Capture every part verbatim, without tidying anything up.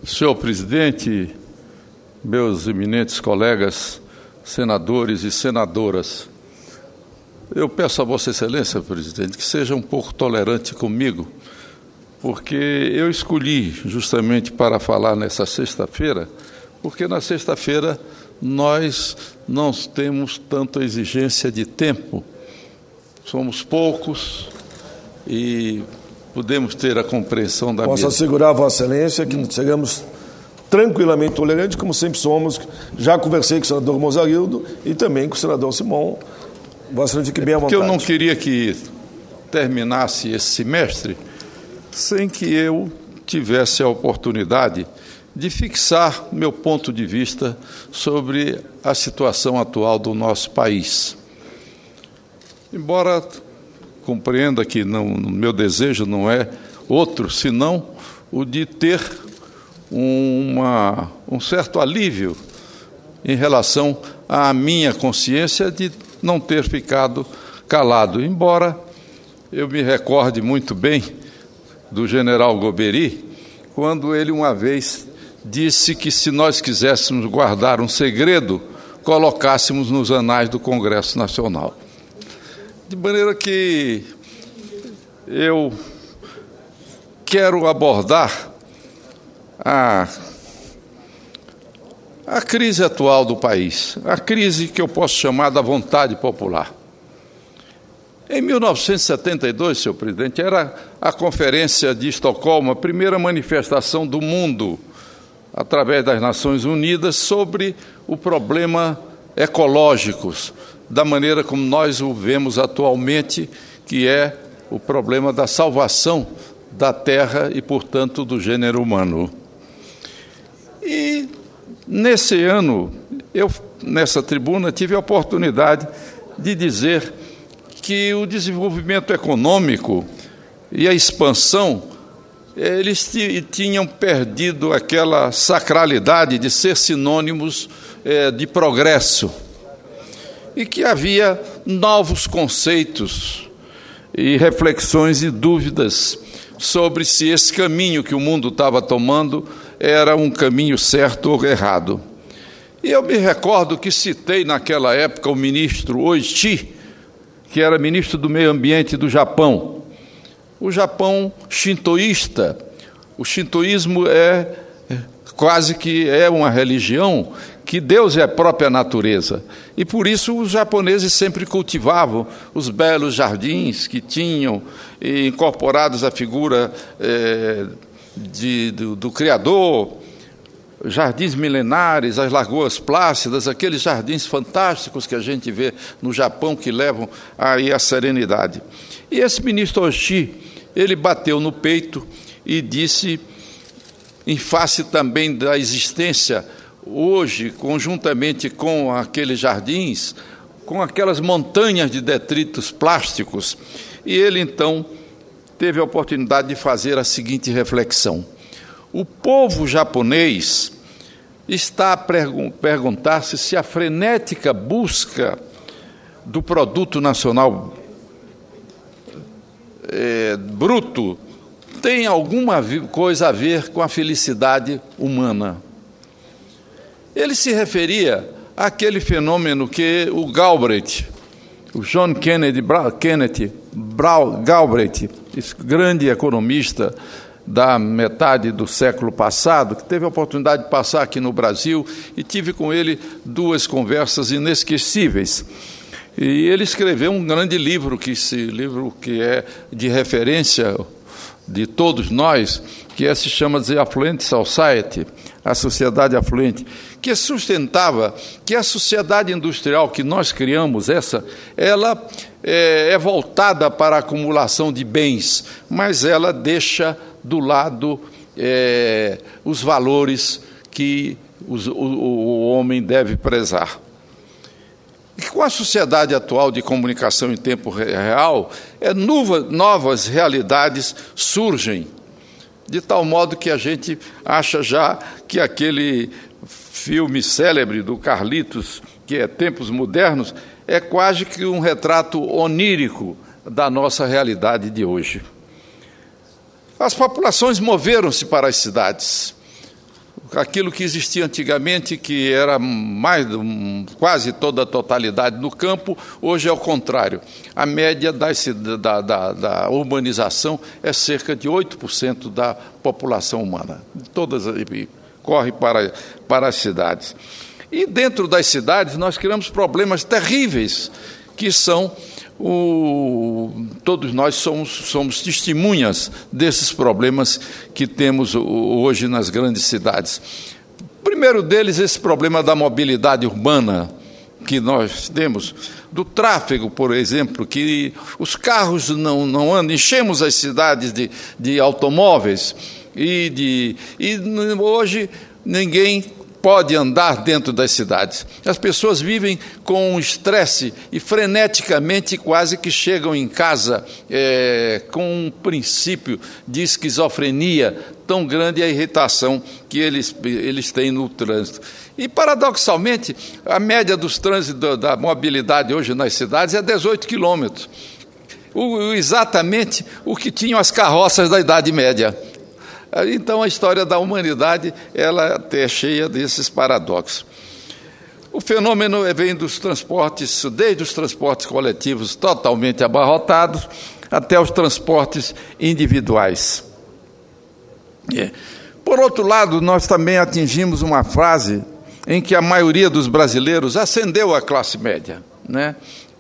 Senhor presidente, meus eminentes colegas senadores e senadoras, eu peço a Vossa Excelência, presidente, que seja um pouco tolerante comigo, porque eu escolhi justamente para falar nessa sexta-feira, porque na sexta-feira nós não temos tanta exigência de tempo, somos poucos e podemos ter a compreensão da Posso mesa. assegurar a Vossa Excelência que chegamos tranquilamente tolerantes, como sempre somos. Já conversei com o senador Mozarildo e também com o senador Simão. Vossa Excelência, fique bem à vontade. Porque eu não queria que terminasse esse semestre sem que eu tivesse a oportunidade de fixar meu ponto de vista sobre a situação atual do nosso país. Embora compreenda que não, meu desejo não é outro, senão o de ter uma, um certo alívio em relação à minha consciência de não ter ficado calado, embora eu me recorde muito bem do general Goberi, quando ele uma vez disse que se nós quiséssemos guardar um segredo, colocássemos nos anais do Congresso Nacional. De maneira que eu quero abordar a, a crise atual do país, a crise que eu posso chamar da vontade popular. Em mil novecentos e setenta e dois, senhor presidente, era a Conferência de Estocolmo, a primeira manifestação do mundo, através das Nações Unidas, sobre o problema ecológico, da maneira como nós o vemos atualmente, que é o problema da salvação da Terra e, portanto, do gênero humano. E, nesse ano, eu, nessa tribuna, tive a oportunidade de dizer que o desenvolvimento econômico e a expansão, eles tinham perdido aquela sacralidade de ser sinônimos eh, de progresso, e que havia novos conceitos e reflexões e dúvidas sobre se esse caminho que o mundo estava tomando era um caminho certo ou errado. E eu me recordo que citei naquela época o ministro Oishi, que era ministro do Meio Ambiente do Japão. O Japão shintoísta, o shintoísmo é quase que é uma religião que Deus é a própria natureza. E por isso os japoneses sempre cultivavam os belos jardins que tinham incorporados a figura é, de, do, do Criador, jardins milenares, as lagoas plácidas, aqueles jardins fantásticos que a gente vê no Japão que levam aí a serenidade. E esse ministro Oishi, ele bateu no peito e disse, em face também da existência hoje, conjuntamente com aqueles jardins, com aquelas montanhas de detritos plásticos, e ele então teve a oportunidade de fazer a seguinte reflexão: o povo japonês está a perguntar-se se a frenética busca do produto nacional é, bruto tem alguma coisa a ver com a felicidade humana. Ele se referia àquele fenômeno que o Galbraith, o John Kennedy, Kennedy Galbraith, esse grande economista da metade do século passado, que teve a oportunidade de passar aqui no Brasil, e tive com ele duas conversas inesquecíveis. E ele escreveu um grande livro, que esse livro que é de referência de todos nós, que se chama The Affluent Society, a sociedade afluente, que sustentava que a sociedade industrial que nós criamos, essa, ela é, é voltada para a acumulação de bens, mas ela deixa do lado é, os valores que os, o, o homem deve prezar. E com a sociedade atual de comunicação em tempo real, é, novas realidades surgem, de tal modo que a gente acha já que aquele filme célebre do Carlitos, que é Tempos Modernos, é quase que um retrato onírico da nossa realidade de hoje. As populações moveram-se para as cidades. aquilo que existia antigamente, que era mais, quase toda a totalidade no campo, hoje é o contrário. A média da, da, da, da urbanização é cerca de oito por cento da população humana. Todas corre para, para as cidades. E dentro das cidades nós criamos problemas terríveis, que são... O, todos nós somos, somos testemunhas desses problemas que temos hoje nas grandes cidades. O primeiro deles, esse problema da mobilidade urbana que nós temos, do tráfego, por exemplo, que os carros não, não andam, enchemos as cidades de, de automóveis e, de, e hoje ninguém pode andar dentro das cidades. As pessoas vivem com um estresse e freneticamente quase que chegam em casa é, com um princípio de esquizofrenia tão grande, a irritação que eles, eles têm no trânsito. E, paradoxalmente, a média dos trânsitos da mobilidade hoje nas cidades é dezoito quilômetros. O, exatamente o que tinham as carroças da Idade Média. Então, a história da humanidade ela é cheia desses paradoxos. O fenômeno vem dos transportes, desde os transportes coletivos totalmente abarrotados, até os transportes individuais. É. Por outro lado, nós também atingimos uma fase em que a maioria dos brasileiros ascendeu à classe média, né?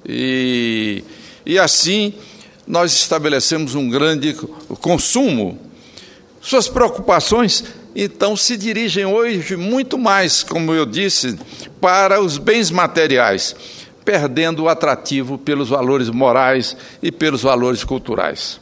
E, e assim, nós estabelecemos um grande consumo. Suas preocupações, então, se dirigem hoje muito mais, como eu disse, para os bens materiais, perdendo o atrativo pelos valores morais e pelos valores culturais.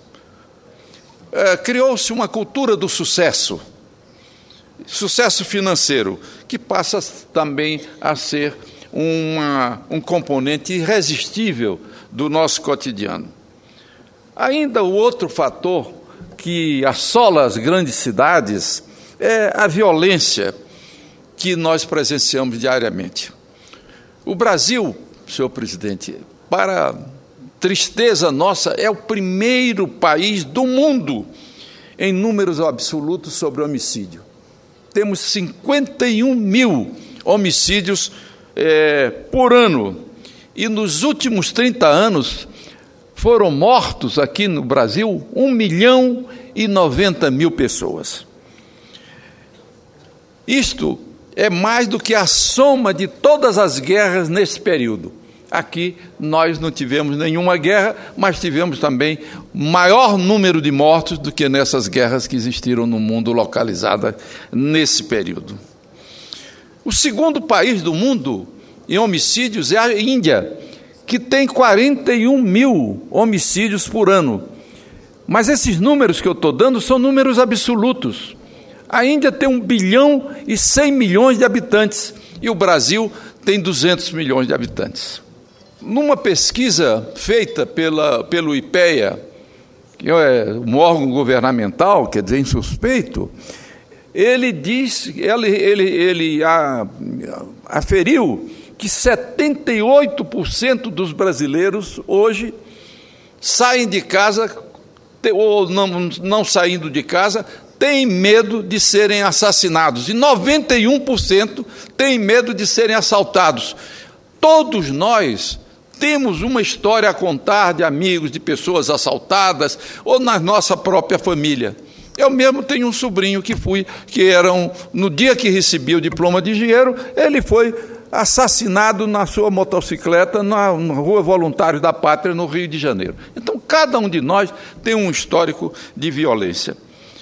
É, criou-se uma cultura do sucesso, sucesso financeiro, que passa também a ser uma, um componente irresistível do nosso cotidiano. Ainda o outro fator que assola as grandes cidades é a violência que nós presenciamos diariamente. O Brasil, senhor presidente, para tristeza nossa, é o primeiro país do mundo em números absolutos sobre homicídio. Temos cinquenta e um mil homicídios é, por ano, e nos últimos trinta anos foram mortos aqui no Brasil um milhão e noventa mil pessoas. Isto é mais do que a soma de todas as guerras nesse período. Aqui nós não tivemos nenhuma guerra, mas tivemos também maior número de mortos do que nessas guerras que existiram no mundo localizadas nesse período. O segundo país do mundo em homicídios é a Índia, que tem quarenta e um mil homicídios por ano. Mas esses números que eu estou dando são números absolutos. A Índia tem um bilhão e cem milhões de habitantes e o Brasil tem duzentos milhões de habitantes. Numa pesquisa feita pela, pelo IPEA, que é um órgão governamental, quer dizer, insuspeito, ele diz, ele, ele, ele a, aferiu que setenta e oito por cento dos brasileiros hoje saem de casa, ou não, não saindo de casa, têm medo de serem assassinados, e noventa e um por cento têm medo de serem assaltados. Todos nós temos uma história a contar de amigos, de pessoas assaltadas, ou na nossa própria família. Eu mesmo tenho um sobrinho que fui, que era um, no dia que recebi o diploma de engenheiro, ele foi assassinado na sua motocicleta na, na Rua Voluntários da Pátria, no Rio de Janeiro. Então, cada um de nós tem um histórico de violência.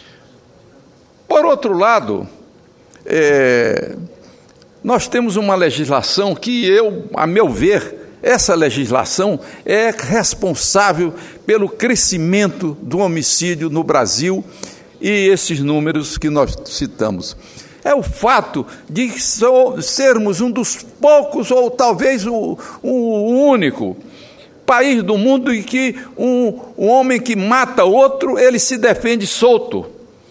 Por outro lado, é, nós temos uma legislação que eu, a meu ver, essa legislação é responsável pelo crescimento do homicídio no Brasil e esses números que nós citamos. É o fato de sermos um dos poucos, ou talvez o, o único, país do mundo em que um, um homem que mata outro, ele se defende solto.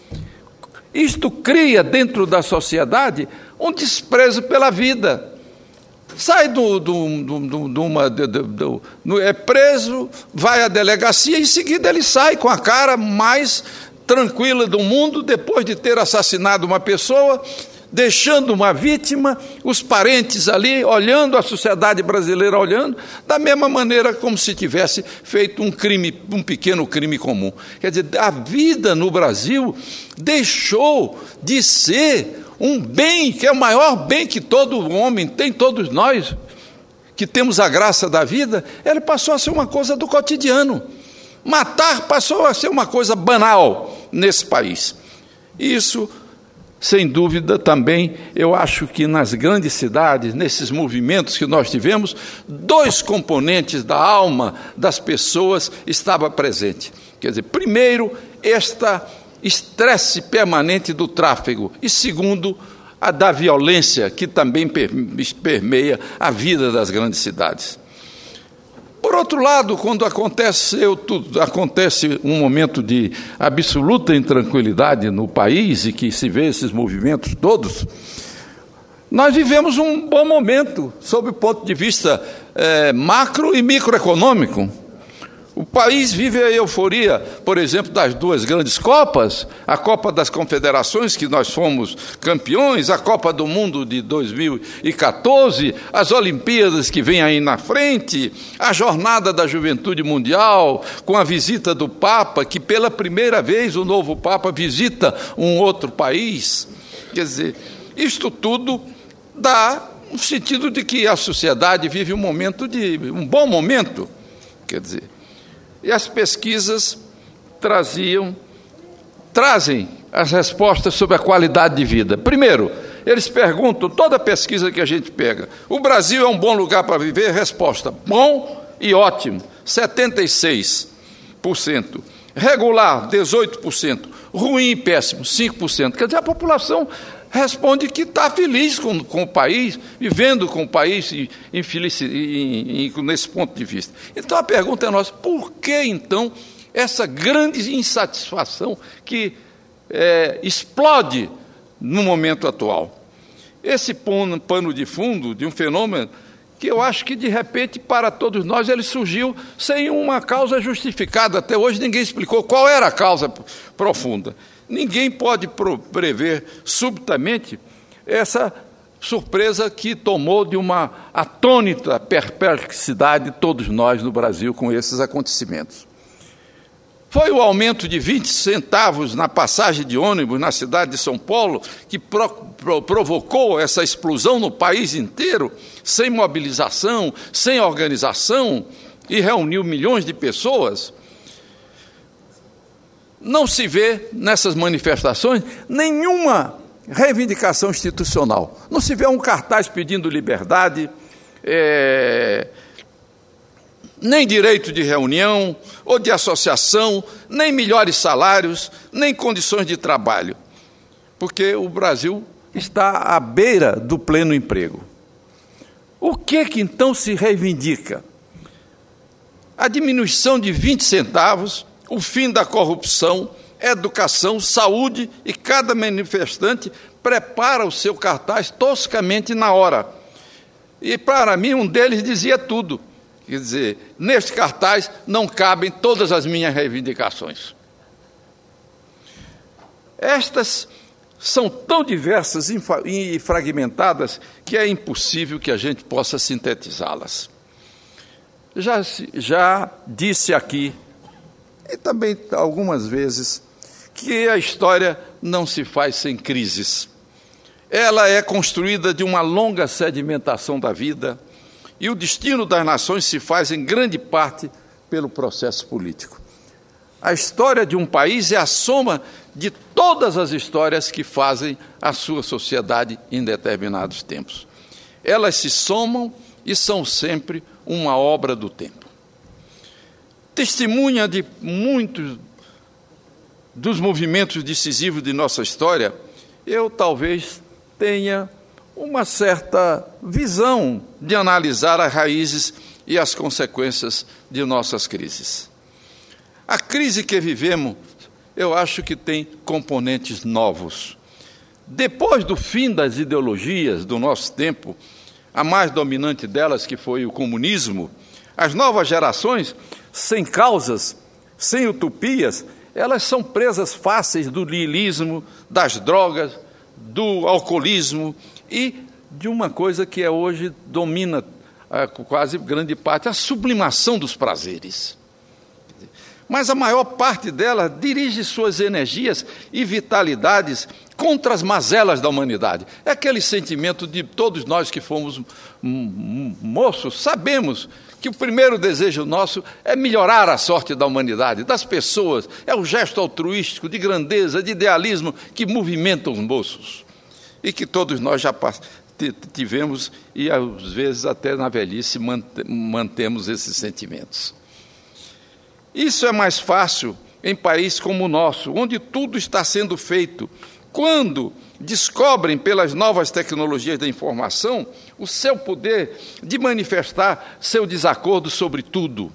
Isto cria dentro da sociedade um desprezo pela vida. Sai do, do, do, do, do uma, do, do, do, é preso, vai à delegacia, em seguida ele sai com a cara mais tranquila do mundo, depois de ter assassinado uma pessoa, deixando uma vítima, os parentes ali olhando, a sociedade brasileira olhando, da mesma maneira como se tivesse feito um crime, um pequeno crime comum. Quer dizer, a vida no Brasil deixou de ser um bem, que é o maior bem que todo homem tem, todos nós que temos a graça da vida, ele passou a ser uma coisa do cotidiano. Matar passou a ser uma coisa banal nesse país. Isso, sem dúvida, também, eu acho que nas grandes cidades, nesses movimentos que nós tivemos, dois componentes da alma das pessoas estavam presentes. Quer dizer, primeiro, este estresse permanente do tráfego, e segundo, a da violência, que também permeia a vida das grandes cidades. Por outro lado, quando acontece, eu, tudo, acontece um momento de absoluta intranquilidade no país e que se vê esses movimentos todos, nós vivemos um bom momento, sob o ponto de vista é, macro e microeconômico. O país vive a euforia, por exemplo, das duas grandes Copas, a Copa das Confederações, que nós fomos campeões, a Copa do Mundo de dois mil e quatorze, as Olimpíadas que vêm aí na frente, a Jornada da Juventude Mundial, com a visita do Papa, que pela primeira vez o novo Papa visita um outro país. Quer dizer, isto tudo dá um sentido de que a sociedade vive um momento de um bom momento, quer dizer. E as pesquisas traziam, trazem as respostas sobre a qualidade de vida. Primeiro, eles perguntam, toda pesquisa que a gente pega, o Brasil é um bom lugar para viver? Resposta, bom e ótimo, setenta e seis por cento. Regular, dezoito por cento. Ruim e péssimo, cinco por cento. Quer dizer, a população responde que está feliz com, com o país, vivendo com o país e, infeliz, e, e, nesse ponto de vista. Então a pergunta é nossa, por que então essa grande insatisfação que é, explode no momento atual? Esse pano, pano de fundo de um fenômeno que eu acho que de repente para todos nós ele surgiu sem uma causa justificada. Até hoje ninguém explicou qual era a causa profunda. Ninguém pode prever subitamente essa surpresa que tomou de uma atônita perplexidade todos nós no Brasil com esses acontecimentos. Foi o aumento de vinte centavos na passagem de ônibus na cidade de São Paulo que pro, pro, provocou essa explosão no país inteiro, sem mobilização, sem organização, e reuniu milhões de pessoas. Não se vê nessas manifestações nenhuma reivindicação institucional. Não se vê um cartaz pedindo liberdade, é, nem direito de reunião ou de associação, nem melhores salários, nem condições de trabalho, porque o Brasil está à beira do pleno emprego. O que que então se reivindica? A diminuição de vinte centavos, o fim da corrupção, educação, saúde, e cada manifestante prepara o seu cartaz toscamente na hora. E para mim um deles dizia tudo. Quer dizer, neste cartaz não cabem todas as minhas reivindicações. Estas são tão diversas e fragmentadas que é impossível que a gente possa sintetizá-las. Já, já disse aqui, e também algumas vezes, que a história não se faz sem crises. Ela é construída de uma longa sedimentação da vida, e o destino das nações se faz em grande parte pelo processo político. A história de um país é a soma de todas as histórias que fazem a sua sociedade em determinados tempos. Elas se somam e são sempre uma obra do tempo. Testemunha de muitos dos movimentos decisivos de nossa história, eu talvez tenha uma certa visão de analisar as raízes e as consequências de nossas crises. A crise que vivemos, eu acho que tem componentes novos. Depois do fim das ideologias do nosso tempo, a mais dominante delas, que foi o comunismo, as novas gerações, sem causas, sem utopias, elas são presas fáceis do niilismo, das drogas, do alcoolismo e de uma coisa que é hoje domina a, quase grande parte, a sublimação dos prazeres. Mas a maior parte dela dirige suas energias e vitalidades contra as mazelas da humanidade. É aquele sentimento de todos nós que fomos moços, sabemos que o primeiro desejo nosso é melhorar a sorte da humanidade, das pessoas. É o gesto altruístico, de grandeza, de idealismo que movimenta os moços. E que todos nós já tivemos e, às vezes, até na velhice, mantemos esses sentimentos. Isso é mais fácil em país como o nosso, onde tudo está sendo feito, quando descobrem pelas novas tecnologias da informação o seu poder de manifestar seu desacordo sobre tudo.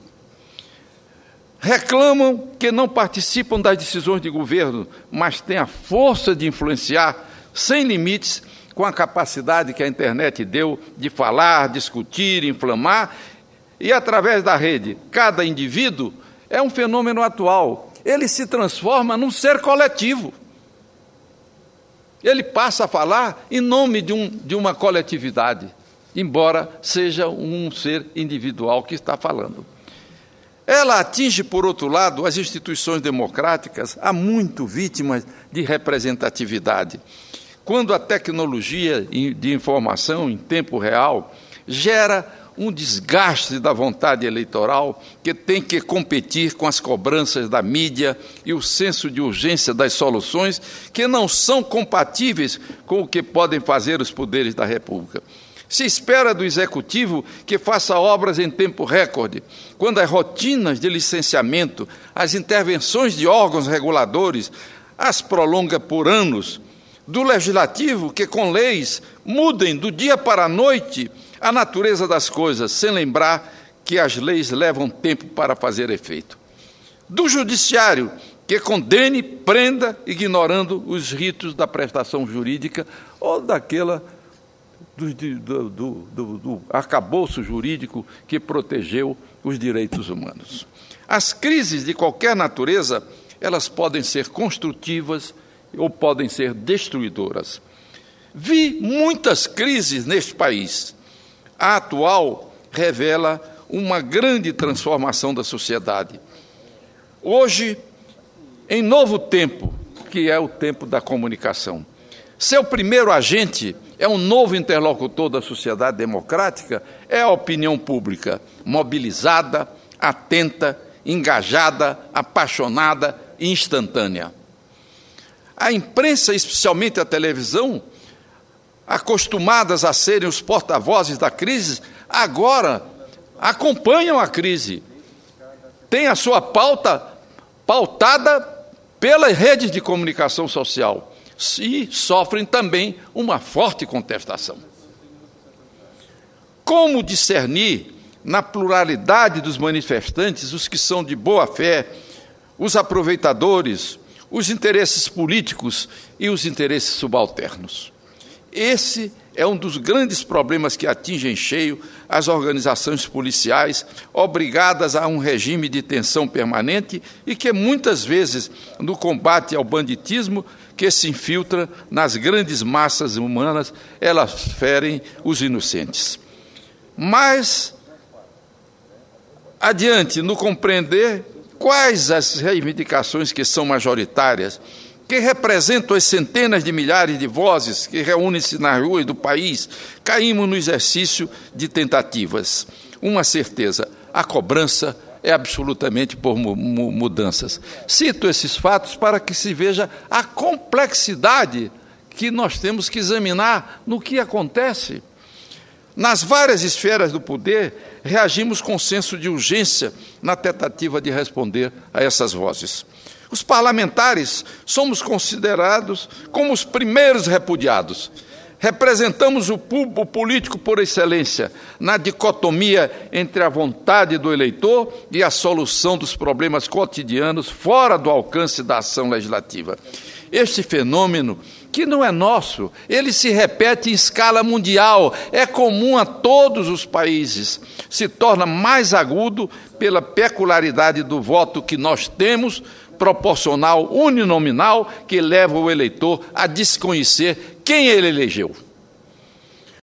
Reclamam que não participam das decisões de governo, mas têm a força de influenciar sem limites com a capacidade que a internet deu de falar, discutir, inflamar, e através da rede, cada indivíduo é um fenômeno atual. Ele se transforma num ser coletivo. Ele passa a falar em nome de, um, de uma coletividade, embora seja um ser individual que está falando. Ela atinge, por outro lado, as instituições democráticas, há muito vítimas de representatividade. Quando a tecnologia de informação em tempo real gera um desgaste da vontade eleitoral que tem que competir com as cobranças da mídia e o senso de urgência das soluções que não são compatíveis com o que podem fazer os poderes da República. Se espera do Executivo que faça obras em tempo recorde, quando as rotinas de licenciamento, as intervenções de órgãos reguladores as prolonga por anos, do Legislativo que com leis mudem do dia para a noite a natureza das coisas, sem lembrar que as leis levam tempo para fazer efeito. Do Judiciário, que condene, prenda, ignorando os ritos da prestação jurídica ou daquela do, do, do, do, do arcabouço jurídico que protegeu os direitos humanos. As crises de qualquer natureza, elas podem ser construtivas ou podem ser destruidoras. Vi muitas crises neste país. A atual revela uma grande transformação da sociedade. Hoje, em novo tempo, que é o tempo da comunicação, seu primeiro agente é um novo interlocutor da sociedade democrática, é a opinião pública, mobilizada, atenta, engajada, apaixonada e instantânea. A imprensa, especialmente a televisão, acostumadas a serem os porta-vozes da crise, agora acompanham a crise. Tem a sua pauta pautada pelas redes de comunicação social e sofrem também uma forte contestação. Como discernir, na pluralidade dos manifestantes, os que são de boa fé, os aproveitadores, os interesses políticos e os interesses subalternos? Esse é um dos grandes problemas que atingem em cheio as organizações policiais, obrigadas a um regime de tensão permanente e que muitas vezes, no combate ao banditismo que se infiltra nas grandes massas humanas, elas ferem os inocentes. Mas, adiante, no compreender quais as reivindicações que são majoritárias, que representam as centenas de milhares de vozes que reúnem-se nas ruas do país, caímos no exercício de tentativas. Uma certeza, a cobrança é absolutamente por mudanças. Cito esses fatos para que se veja a complexidade que nós temos que examinar no que acontece. Nas várias esferas do poder, reagimos com senso de urgência na tentativa de responder a essas vozes. Os parlamentares somos considerados como os primeiros repudiados. Representamos o, o político por excelência, na dicotomia entre a vontade do eleitor e a solução dos problemas cotidianos fora do alcance da ação legislativa. Este fenômeno, que não é nosso, ele se repete em escala mundial, é comum a todos os países, se torna mais agudo pela peculiaridade do voto que nós temos, proporcional uninominal que leva o eleitor a desconhecer quem ele elegeu.